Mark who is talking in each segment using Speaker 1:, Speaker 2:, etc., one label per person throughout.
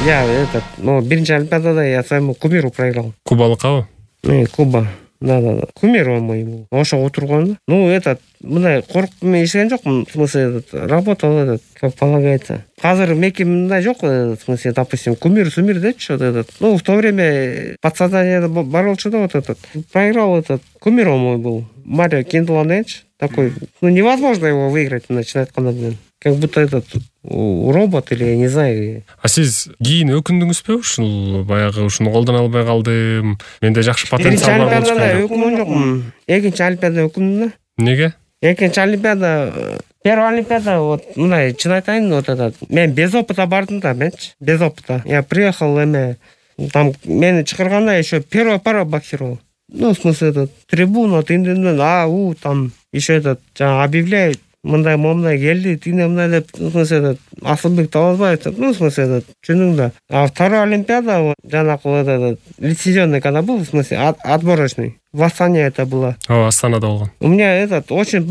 Speaker 1: Я биринчи Олимпиадада я своему кумиру проиграл.
Speaker 2: Кубалыкабы?
Speaker 1: Куба. Да. Кумир он мой был. Ошого отурган. Мындай коркуп мен иштеген жокмун. В смысле, работал как полагается. Азыр меки мындай жок, в смысле, допустим, кумир-сумир депчи, в то время подсознание бар болчу да, проиграл кумир он мой был. Марио Кинделанч. Такой, невозможно его выиграть, начинает канадмен. Как будто робот или я не знаю.
Speaker 2: А сиз кийин өкүндүңүзбү? Ушул баягы ушуну колдоно албай калдым. Менде жакшы потенциал бар болчу.
Speaker 1: Экинчи Олимпиадада өкүнгөн жокмун. Экинчи Олимпиадада өкүндүм да.
Speaker 2: Неге?
Speaker 1: Экинчи Олимпиада, первый Олимпиада, мындай чын айтайын, мен без опыта бардым да, менчи, без опыта. Я приехал, там мени чакырганда еще первая пара боксировал. В смысле, трибуна, там еще жаңа объявляют, мындай келди, тине мындай деп, в смысле, Асылбек Таласбаев, в смысле, чүнүң да. А второй Олимпиада, жанакы лицензионный когда был, в смысле, отборочный. В Астане это было.
Speaker 2: Астанада болгон.
Speaker 1: У меня очень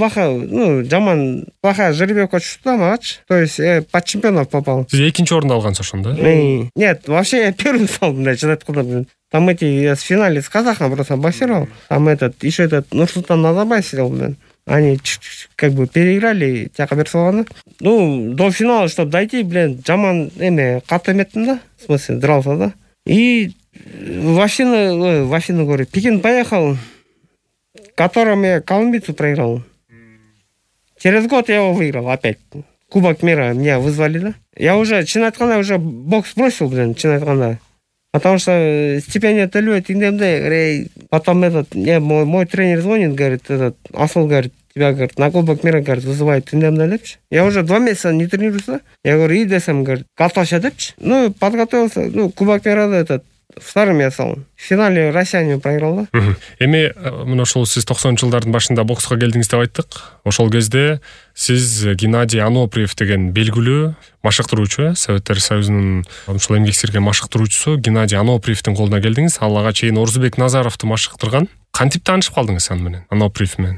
Speaker 1: плохая жеребьевка чувствовала матч. То есть под чемпионов попал.
Speaker 2: Сиз экинчи орунду алгансыз ошондо, да?
Speaker 1: Нет, вообще я первым стал, там я в финале с казахом просто боксировал. Там еще Нурсултан Назарбаев сидел, Они как бы переиграли Тяка Берсована. До финала, чтобы дойти, жаман каты эметтим да. В смысле, дрался, да. И в Афину, говорю, Пекин поехал, которым я колумбийцу проиграл. Через год я его выиграл опять. Кубок мира меня вызвали, да. Я уже, уже бокс бросил, Потому что стипендия төлөйт, потом мой тренер звонит, говорит, Асыл, говорит, тебя, говорит, на Кубок мира, говорит, вызывает, Я уже 2 месяца не тренируюсь, да. Я говорю, и десем, говорит, катался, депчи. Подготовился, Кубок мира, вторым я стал. В финале россиянин проиграл, да.
Speaker 2: Эми мына ошол сиз 90-жылдардын башында бокска келдиңиз деп айттык. Ошол кезде сиз Геннадий Аноприев деген белгилүү машыктыруучу, Советтер Союзунун ушул эмгек сирген машыктыруучусу Геннадий Аноприевдин колуна келдиңиз. Ал ага чейин Орзубек Назаровду машыктырган. Кантип таанышып калдыңыз аны менен, Аноприев менен?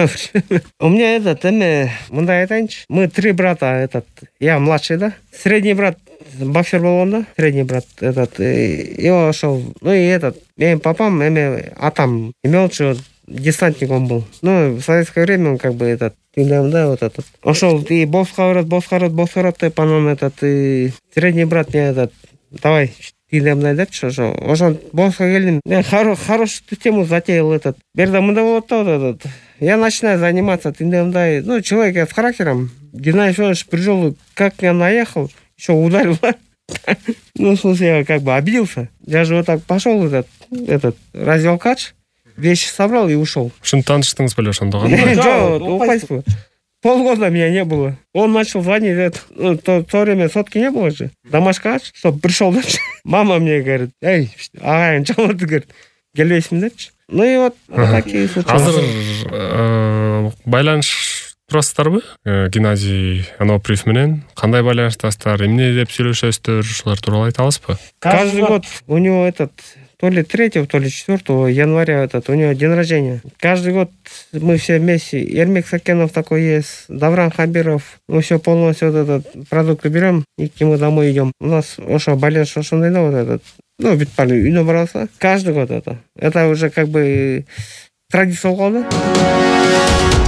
Speaker 1: У меня мындай айтайынчы. Мы 3 брата, я младший, да. Средний брат боксер болгон да, средний брат и ошол, менин папам, атам болчу, десантник он был. В советское время он как бы ошол и бокска барат деп, анан средний брат мне давай мындай депчи, ошон бокска келдим. Мен хорошую тему затеял Берда мындай болот да, я начинаю заниматься мындай, человек я с характером. Геннадий Федорович при жолу как я наехал, еще ударил. В смысле, я как бы обиделся. Я же вот так пошел раздел кач, вещи собрал и ушел.
Speaker 2: Ушинтип тааныштыңыз беле ошондо?
Speaker 1: Жок, полгода меня не было. Он начал звонить, в то время сотки не было же. Домашка ач, чтоб пришел. Мама мне говорит, эй, ағайын чалады, говорит, келбейсің депчи. И вот такие случаи.
Speaker 2: Азыр байланыш турасыздарбы? Геннадий Аноприев менен кандай байланыштасыздар, эмне деп сүйлөшөсүздөр, ушулар тууралуу айта аласызбы?
Speaker 1: Каждый год у него то ли 3, то ли 4 января у него день рождения. Каждый год мы все вместе. Ермек Сакенов такой есть, Давран Хабиров. Мы все полностью продукты берем и к нему домой идем. У нас ошо байланыш ошондой да битпали үйнө барабыз. Каждый год это уже как бы традиция болгон да.